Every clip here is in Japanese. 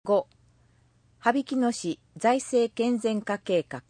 5. 羽曳野市財政健全化計画。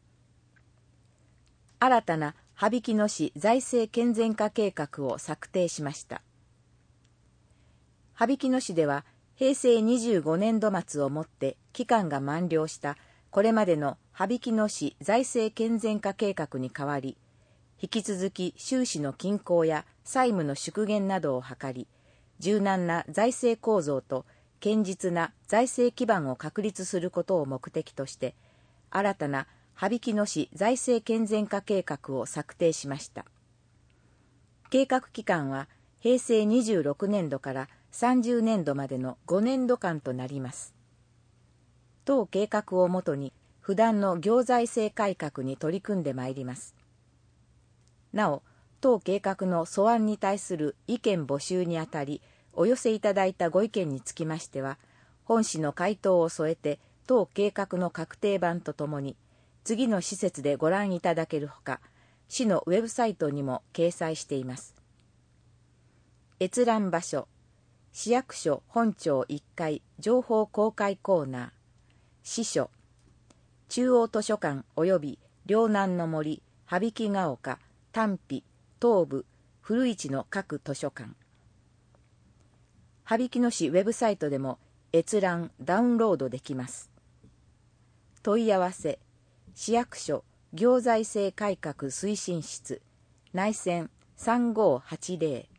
新たな羽曳野市財政健全化計画を策定しました。羽曳野市では平成25年度末をもって期間が満了したこれまでの羽曳野市財政健全化計画に代わり、引き続き収支の均衡や債務の縮減などを図り、柔軟な財政構造と堅実な財政基盤を確立することを目的として、新たな羽曳野市財政健全化計画を策定しました。計画期間は平成26年度から30年度までの5年度間となります。当計画をもとに、不断の行財政改革に取り組んでまいります。なお、当計画の素案に対する意見募集にあたり、お寄せいただいたご意見につきましては、本市の回答を添えて、当計画の確定版とともに、次の施設でご覧いただけるほか、市のウェブサイトにも掲載しています。閲覧場所、市役所本庁1階情報公開コーナー、支所、中央図書館及び両南の森、羽曳ヶ丘、丹比、東部、古市の各図書館。羽曳野市ウェブサイトでも閲覧・ダウンロードできます。問い合わせ、市役所行財政改革推進室、内線3580